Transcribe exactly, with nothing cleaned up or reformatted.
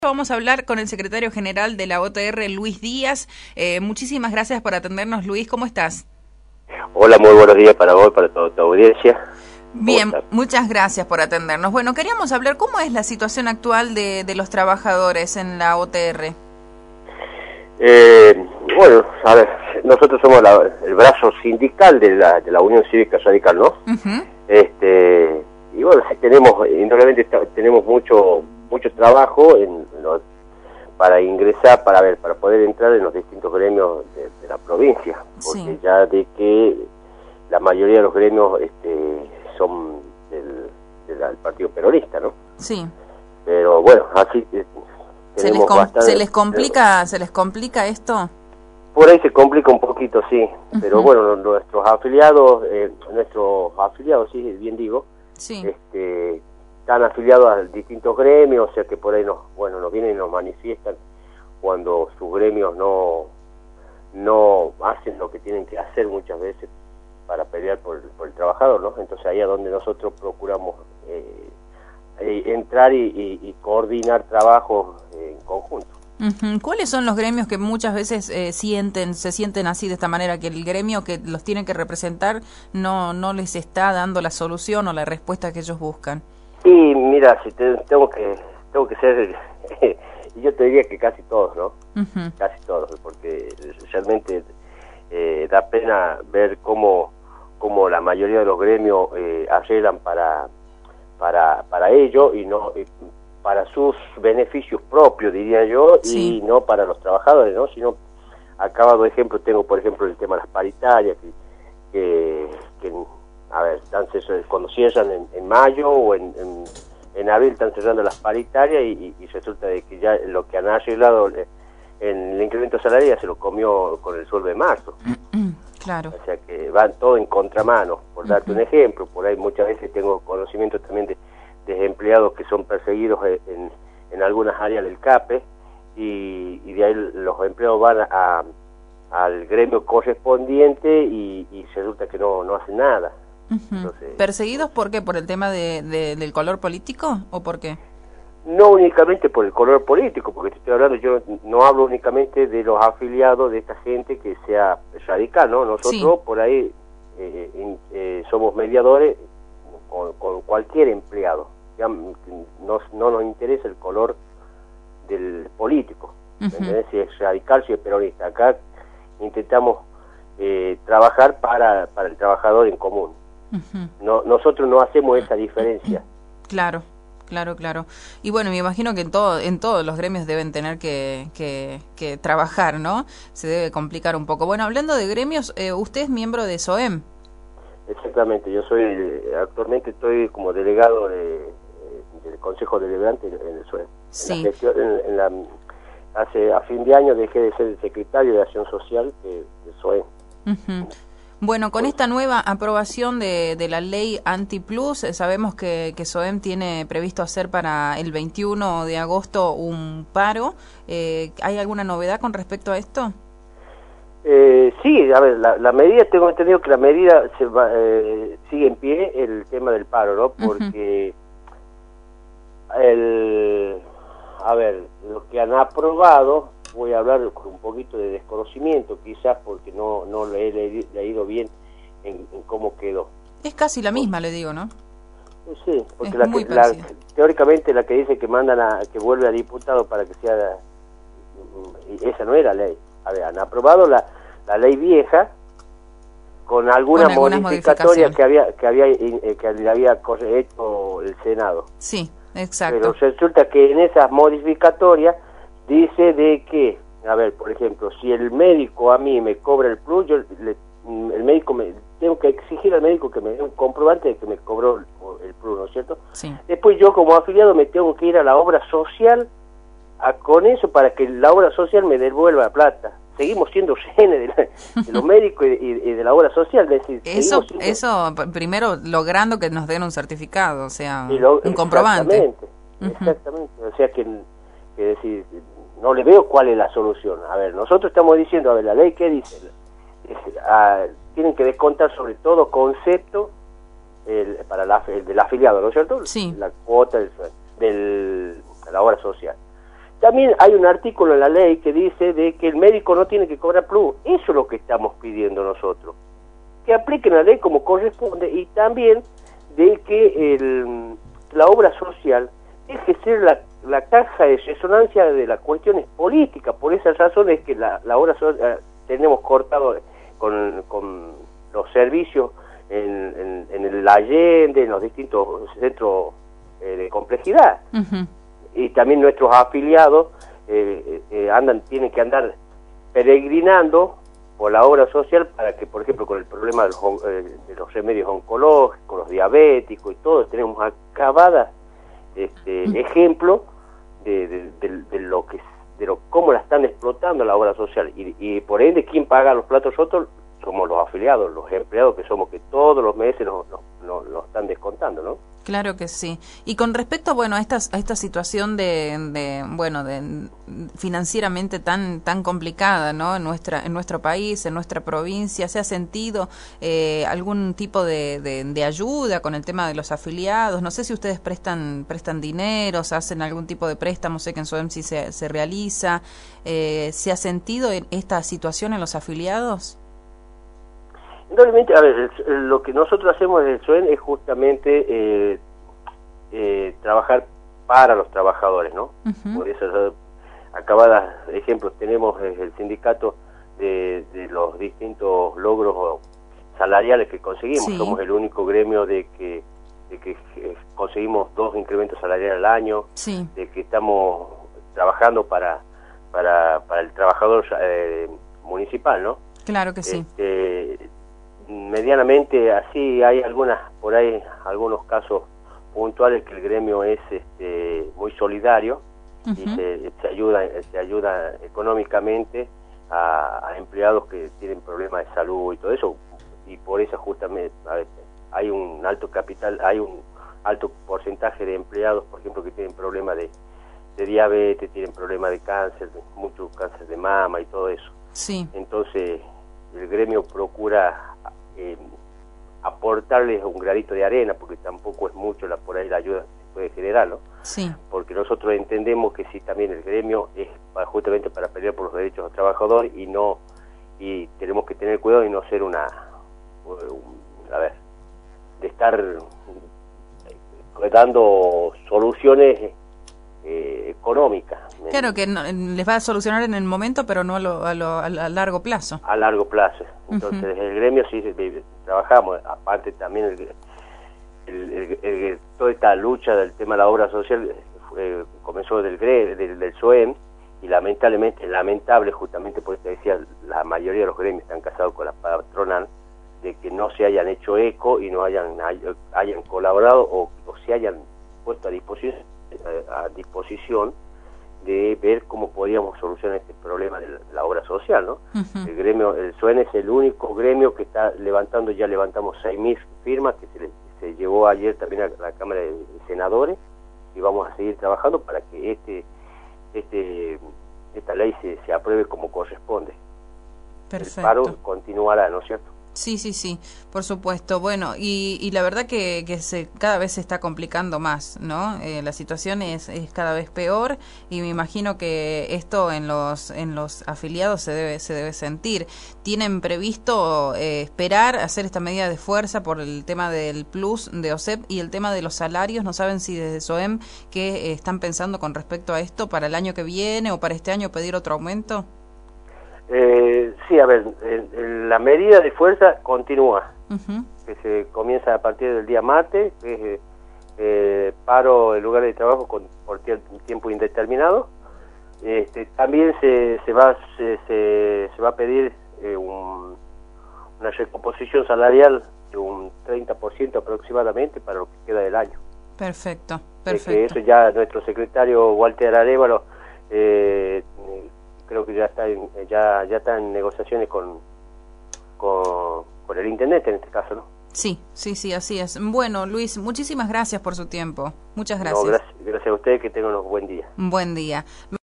Vamos a hablar con el secretario general de la O T R, Luis Díaz. Eh, muchísimas gracias por atendernos, Luis. ¿Cómo estás? Hola, muy buenos días para vos, para toda tu audiencia. Bien, muchas gracias por atendernos. Bueno, queríamos hablar, ¿cómo es la situación actual de, de los trabajadores en la O T R? Eh, bueno, a ver, nosotros somos la, el brazo sindical de la, de la Unión Cívica Radical, ¿no? Uh-huh. Este, y bueno, sí tenemos, indudablemente tenemos mucho mucho trabajo en los, para ingresar, para ver, para poder entrar en los distintos gremios de, de la provincia, porque sí. Ya de que la mayoría de los gremios este, son del, del, del partido peronista, ¿no? Sí. Pero bueno, así eh, ¿Se les, bastante, ¿Se les complica, eh, se les complica esto? Por ahí se complica un poquito, sí, uh-huh. Pero bueno, nuestros afiliados, eh, nuestros afiliados, sí, bien digo, sí. este están afiliados a distintos gremios, o sea que por ahí nos, bueno, nos vienen y nos manifiestan cuando sus gremios no no hacen lo que tienen que hacer muchas veces para pelear por, por el trabajador, ¿no? Entonces ahí es donde nosotros procuramos eh, eh, entrar y, y, y coordinar trabajos eh, en conjunto. Uh-huh. ¿Cuáles son los gremios que muchas veces eh, sienten, se sienten así de esta manera, que el gremio que los tiene que representar no, no les está dando la solución o la respuesta que ellos buscan? Y mira, si te, tengo que tengo que ser, yo te diría que casi todos, ¿no? Uh-huh. Casi todos, porque realmente eh, da pena ver cómo, cómo la mayoría de los gremios eh, arreglan para para para ello y no eh, para sus beneficios propios, diría yo, sí. Y no para los trabajadores, ¿no? Sino, acá de ejemplo, tengo por ejemplo el tema de las paritarias, que, que, que a ver, están, cuando cierran en, en mayo o en, en, en abril están cerrando las paritarias y, y, y resulta de que ya lo que han arreglado en el incremento salarial se lo comió con el sueldo de marzo. Claro. O sea que van todo en contramano, por darte uh-huh. un ejemplo. Por ahí muchas veces tengo conocimiento también de, de empleados que son perseguidos en, en algunas áreas del CAPE y, y de ahí los empleados van a, a, al gremio correspondiente y, y resulta que no, no hacen nada. Uh-huh. Entonces, ¿perseguidos por qué? ¿Por el tema de, de, del color político o por qué? No únicamente por el color político, porque te estoy hablando, yo no hablo únicamente de los afiliados de esta gente que sea radical, ¿no? Nosotros sí. Por ahí eh, eh, somos mediadores con, con cualquier empleado, ya no, no nos interesa el color del político, uh-huh. ¿Entendés? Si es radical, si es peronista. Acá intentamos eh, trabajar para, para el trabajador en común. Uh-huh. No, nosotros no hacemos esa diferencia. Claro, claro, claro. Y bueno, me imagino que en todo, en todos los gremios deben tener que, que, que trabajar, ¿no? Se debe complicar un poco. Bueno, hablando de gremios, eh, usted es miembro de SOEM. Exactamente, yo soy, actualmente estoy como delegado de, del Consejo Deliberante en el SOEM. Sí. En la gestión, en, en la, hace, a fin de año dejé de ser el secretario de Acción Social de, de SOEM. Uh-huh. Bueno, con esta nueva aprobación de, de la ley Anti-Plus, eh, sabemos que, que SOEM tiene previsto hacer para el veintiuno de agosto un paro. Eh, ¿Hay alguna novedad con respecto a esto? Eh, sí, a ver, la, la medida, tengo entendido que la medida se va, eh, sigue en pie, el tema del paro, ¿no? Porque uh-huh. el, a ver, lo que han aprobado, voy a hablar con un poquito de desconocimiento, quizás porque no no le he leído bien en, en cómo quedó. Es casi la misma, le digo, ¿no? Sí, porque la que, la, teóricamente la que dice que mandan a que vuelve a diputado para que sea, esa no era ley. A ver, han aprobado la, la ley vieja con algunas, con algunas modificatorias que había que había eh, que le había hecho el Senado. Sí, exacto. Pero resulta que en esas modificatorias dice de que, a ver, por ejemplo, si el médico a mí me cobra el plus, yo le, el médico me tengo que exigir al médico que me dé un comprobante de que me cobró el, el plus, ¿no es cierto? Sí. Después yo como afiliado me tengo que ir a la obra social a, con eso para que la obra social me devuelva la plata. Seguimos siendo rehenes de, la, de los médicos y, y, y de la obra social. Es decir, eso, siendo... eso primero logrando que nos den un certificado, o sea, lo, un comprobante. Exactamente, uh-huh. Exactamente. O sea que, que decir, no le veo cuál es la solución. A ver, nosotros estamos diciendo, a ver, la ley, ¿qué dice? Es, a, tienen que descontar sobre todo concepto el, para la, el del afiliado, ¿no es cierto? Sí. La cuota del, del, de la obra social. también hay un artículo en la ley que dice de que el médico no tiene que cobrar plus. Eso es lo que estamos pidiendo nosotros, que apliquen la ley como corresponde, y también de que el, la obra social deje ser la, la caja de resonancia de las cuestiones políticas. Por esas razones es que la, la obra social tenemos cortado con, con los servicios en, en, en el Allende, en los distintos centros eh, de complejidad. Uh-huh. Y también nuestros afiliados eh, eh, andan tienen que andar peregrinando por la obra social para que, por ejemplo, con el problema de los, eh, de los remedios oncológicos, los diabéticos y todo, tenemos acabadas este, uh-huh. ejemplos de, de, de, de lo que de lo cómo la están explotando la obra social, y, y por ende, ¿quién paga los platos rotos? Somos los afiliados, los empleados que somos, que todos los meses nos, nos, nos, nos están descontando, ¿no? Claro que sí. Y con respecto, bueno, a esta, a esta situación de, de bueno, de financieramente tan tan complicada, ¿no? En nuestra en nuestro país, en nuestra provincia, ¿se ha sentido eh, algún tipo de, de, de ayuda con el tema de los afiliados? No sé si ustedes prestan prestan dinero, hacen algún tipo de préstamo, sé que en SOEM sí se, se realiza. Eh, ¿Se ha sentido esta situación en los afiliados? Realmente, a ver, el, lo que nosotros hacemos en el SOEM es justamente eh, eh, trabajar para los trabajadores, ¿no? Uh-huh. Por eso, acabadas ejemplos, tenemos el sindicato de, de los distintos logros salariales que conseguimos. Sí. Somos el único gremio de que, de que conseguimos dos incrementos salariales al año, sí. de que estamos trabajando para, para, para el trabajador eh, municipal, ¿no? Claro que sí. Este, medianamente así hay algunas por ahí algunos casos puntuales que el gremio es este muy solidario. Uh-huh. Y se, se ayuda se ayuda económicamente a, a empleados que tienen problemas de salud y todo eso, y por eso justamente a ver, hay un alto capital, hay un alto porcentaje de empleados, por ejemplo, que tienen problemas de, de diabetes, tienen problemas de cáncer, de, muchos cáncer de mama y todo eso. Sí. Entonces el gremio procura Eh, aportarles un granito de arena, porque tampoco es mucho la por ahí la ayuda que se puede generar, ¿no? Sí. Porque nosotros entendemos que sí, también el gremio es para, justamente para pelear por los derechos de los trabajadores, y no y tenemos que tener cuidado y no ser una un, a ver de estar dando soluciones eh, económicas. Claro, que no, les va a solucionar en el momento, pero no a, lo, a, lo, a largo plazo. A largo plazo. Entonces, uh-huh. el gremio sí trabajamos, aparte también el, el, el, el, toda esta lucha del tema de la obra social eh, comenzó del, del, del SOEM, y lamentablemente, lamentable justamente porque te decía, la mayoría de los gremios están casados con la patronal, de que no se hayan hecho eco y no hayan hayan colaborado o, o se hayan puesto a disposición a disposición de ver cómo podíamos solucionar este problema de la, de la obra social, ¿no? Uh-huh. El gremio, el SOEM es el único gremio que está levantando, ya levantamos seis mil firmas que se, le, se llevó ayer también a la Cámara de Senadores, y vamos a seguir trabajando para que este este esta ley se, se apruebe como corresponde. Perfecto. El paro continuará, ¿no es cierto? Sí, sí, sí, por supuesto. Bueno, y, y la verdad que, que se cada vez se está complicando más, ¿no? Eh, la situación es, es cada vez peor, y me imagino que esto en los en los afiliados se debe se debe sentir. ¿Tienen previsto eh, esperar hacer esta medida de fuerza por el tema del plus de OSEP y el tema de los salarios? ¿No saben si desde SOEM qué eh, están pensando con respecto a esto para el año que viene o para este año pedir otro aumento? Eh, sí, a ver, eh, la medida de fuerza continúa, uh-huh. que se comienza a partir del día martes, que es eh, paro en lugar de trabajo con, por tiempo indeterminado. Este, también se, se va se, se, se va a pedir eh, un, una recomposición salarial de un treinta por ciento aproximadamente para lo que queda del año. Perfecto, perfecto. Eh, que eso ya nuestro secretario Walter Arévalo eh, creo que ya está en, ya ya está en negociaciones con, con con el intendente en este caso, ¿no? Sí, sí, sí, así es. Bueno, Luis, muchísimas gracias por su tiempo. Muchas gracias. No, gracias, gracias a usted, que tengan un buen día. Un buen día.